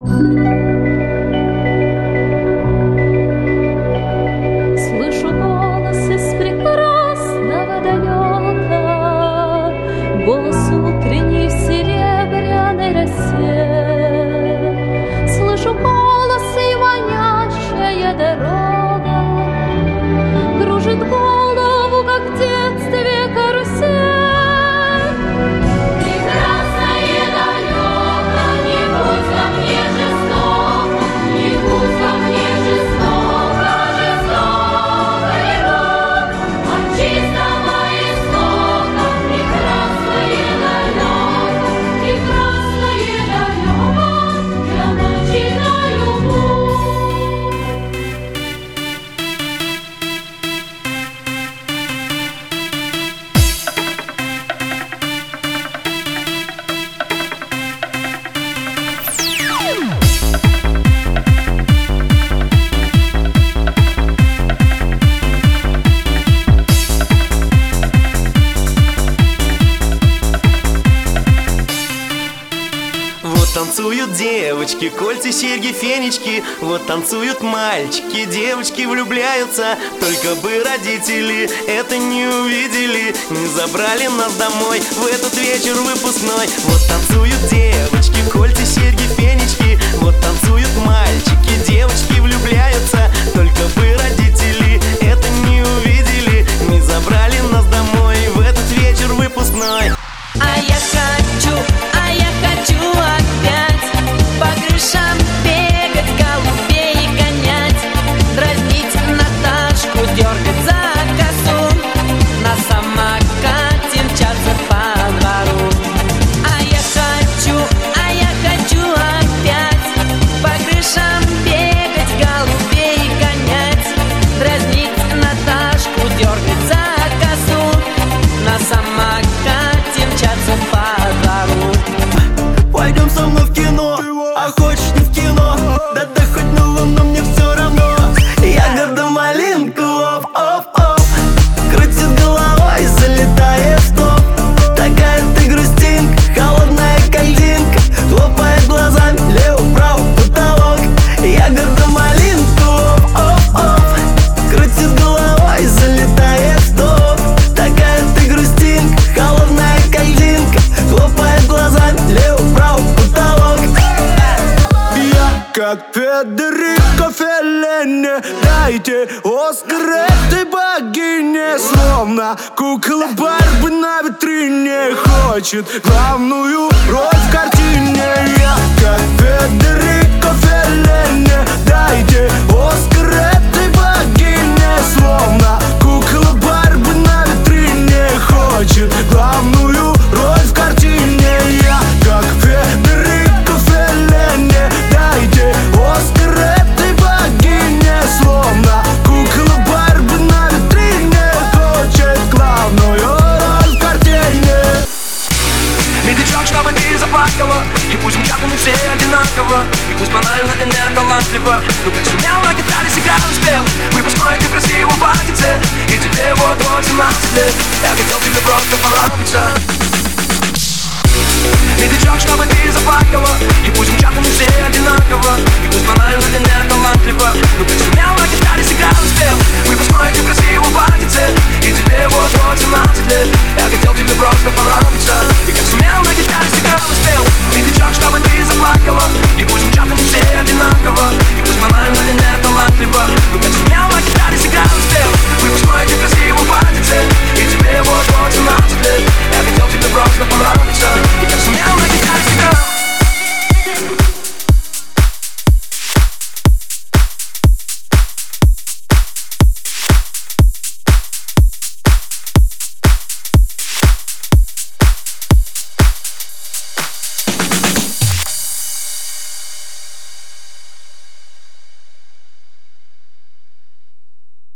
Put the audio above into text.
Слышу голос из прекрасного далека, голос утренний в серебряной росе. Слышу голос и манящая дорога кружит голову, как в детстве карусель. Танцуют девочки, кольца, серьги, фенечки. Вот танцуют мальчики, девочки влюбляются. Только бы родители это не увидели, не забрали нас домой в этот вечер выпускной. Вот танцуют девочки, кольца, серьги, фенечки. Вот танцуют мальчики, девочки влюбляются. Только бы родители это не увидели, не забрали нас домой в этот вечер выпускной. А я хочу опять по крышам бегать, голубей гонять, дразнить Наташку, дергать за косу, на самокате мчаться по двору. А я хочу опять по крышам бегать, голубей гонять, дразнить Наташку, дергать за косу, на самокате мчаться по двору. Пойдем со мной в кино, а хочешь не в кино, да хоть на луну, мне все равно. Ягода малинка, оп-оп-оп, крутит головой, залетает в топ. Такая ты грустинка, холодная кальдинка, хлопает глазами, лево-право потолок. Ягода малинка, оп-оп-оп, крутит головой, залетает в топ. Такая ты грустинка, холодная кальдинка, хлопает глазами, лево-право потолок. Я как Федерико Феллини, дайте Оскар этой богине. Словно кукла Барби на витрине, хочет главную роль в картине. Я как Федерико Феллини, дайте Оскар этой богине. Словно кукла Барби на витрине, хочет главную роль в картине. Я как Федерико Феллини, дайте Оскар этой богине. Словно кукла Барби на витрине, хочет главную роль в картине. Медлячок, чтобы ты заплакала, и пусть мчат мы все одинаково, и пусть банально и не талантливо, но как сумел на гитаре сыграл успел. Выпускной ты в красивом платьице, и тебе вот 18 лет. Я хотел тебе просто понравиться. Медлячок, чтобы ты заплакала, и пусть мчат мы